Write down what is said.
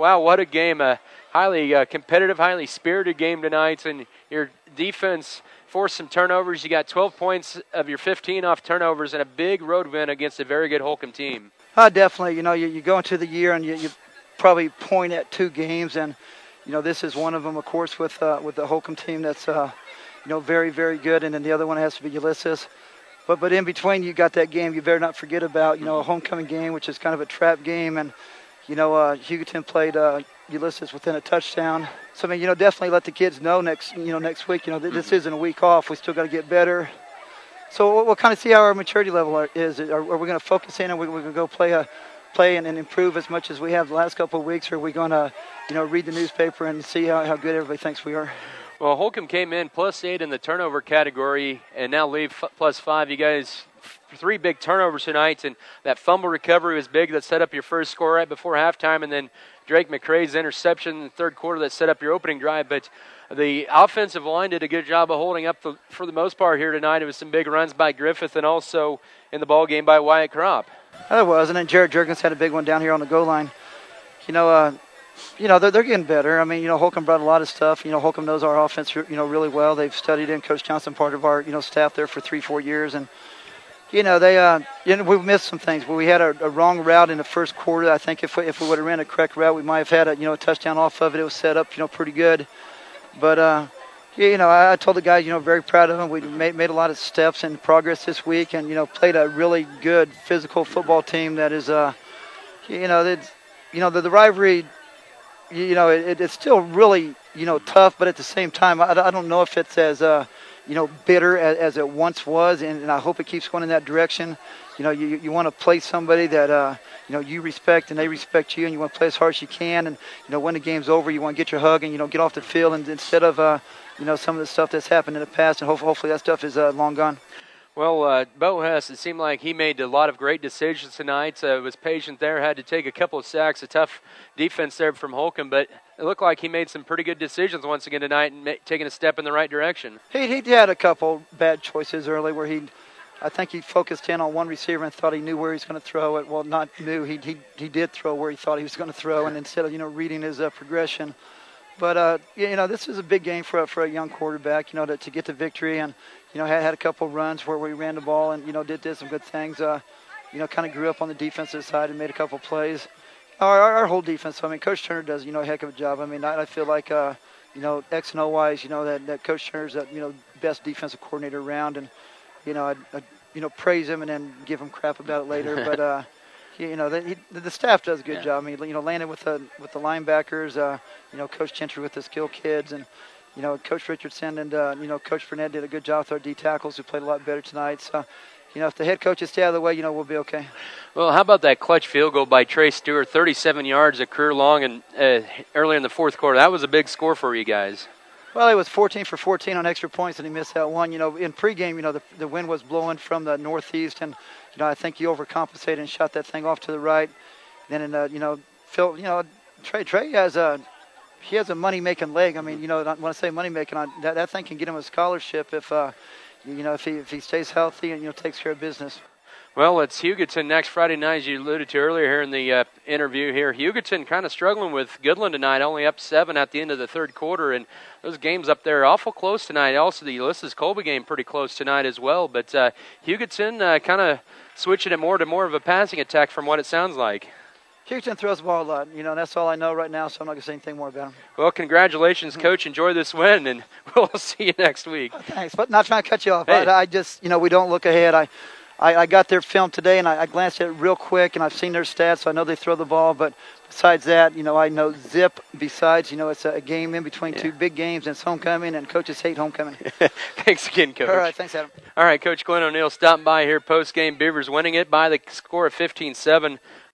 Wow, what a game. A highly competitive, highly spirited game tonight. And your defense forced some turnovers. You got 12 points of your 15 off turnovers and a big road win against a very good Holcomb team. Definitely. You go into the year and you probably point at 2 games. And, this is one of them, of course, with the Holcomb team that's, very, very good. And then the other one has to be Ulysses. But in between, you got that game you better not forget about, a homecoming game, which is kind of a trap game. And, Hugoton played Ulysses within a touchdown. So, definitely let the kids know next week, this isn't a week off. We still got to get better. So we'll kind of see how our maturity level is. Are we going to focus in and we're going to go play and improve as much as we have the last couple of weeks? Or are we going to, read the newspaper and see how good everybody thinks we are? Well, Holcomb came in +8 in the turnover category and now leave +5. You guys, 3 big turnovers tonight, and that fumble recovery was big that set up your first score right before halftime, and then Drake McCrae's interception in the third quarter that set up your opening drive. But the offensive line did a good job of holding up for the most part here tonight. It was some big runs by Griffith and also in the ball game by Wyatt Kropp. That was, and then Jared Jurgens had a big one down here on the goal line. They're getting better. Holcomb brought a lot of stuff. Holcomb knows our offense, really well. They've studied in. Coach Johnson, part of our, staff there for 3-4 years. And, we've missed some things. But we had a wrong route in the first quarter. I think if we would have ran a correct route, we might have had a touchdown off of it. It was set up, pretty good. But, I told the guys, very proud of them. We made a lot of steps and progress this week and, played a really good physical football team that is, the rivalry, it's still really, tough, but at the same time, I don't know if it's as, bitter as it once was, and I hope it keeps going in that direction. You want to play somebody that, you respect and they respect you, and you want to play as hard as you can, and, when the game's over, you want to get your hug and, get off the field, and instead of, some of the stuff that's happened in the past, and hopefully that stuff is long gone. Well, Bo Hess, it seemed like he made a lot of great decisions tonight. Was patient there, had to take a couple of sacks, a tough defense there from Holcomb, but it looked like he made some pretty good decisions once again tonight and taking a step in the right direction. He had a couple bad choices early where I think he focused in on one receiver and thought he knew where he was going to throw it. Well, not knew. He did throw where he thought he was going to throw, and instead of, reading his progression. But, this is a big game for a young quarterback, to get the victory. And, had a couple runs where we ran the ball and, did some good things. Kind of grew up on the defensive side and made a couple plays. Our whole defense, Coach Turner does, a heck of a job. I feel like, X and O-wise, that Coach Turner's the, best defensive coordinator around. And, I praise him and then give him crap about it later. But, the staff does a good job. Landon with the linebackers, Coach Gentry with the skill kids, and Coach Richardson and Coach Burnett did a good job with our D tackles who played a lot better tonight. So, if the head coaches stay out of the way, we'll be okay. Well, how about that clutch field goal by Trey Stewart, 37 yards, a career long, and early in the fourth quarter? That was a big score for you guys. Well, it was 14 for 14 on extra points, and he missed that one. In pregame, the wind was blowing from the northeast, and I think he overcompensated and shot that thing off to the right. Then, Phil, Trey has a money-making leg. When I say money-making, that thing can get him a scholarship if he stays healthy and takes care of business. Well, it's Hugoton next Friday night, as you alluded to earlier here in the interview here. Hugoton kind of struggling with Goodland tonight, only up 7 at the end of the third quarter, and those games up there are awful close tonight. Also, the Ulysses Colby game pretty close tonight as well. But Hugoton kind of switching it more of a passing attack from what it sounds like. Hugoton throws the ball a lot. That's all I know right now, so I'm not going to say anything more about him. Well, congratulations, Coach. Enjoy this win, and we'll see you next week. Thanks, but not trying to cut you off. Hey. I just, we don't look ahead. I got their film today, and I glanced at it real quick, and I've seen their stats, so I know they throw the ball. But besides that, I know zip. Besides, it's a game in between 2 big games, and it's homecoming, and coaches hate homecoming. Thanks again, Coach. All right, thanks, Adam. All right, Coach Glenn O'Neill stopping by here post-game. Beavers winning it by the score of 15-7.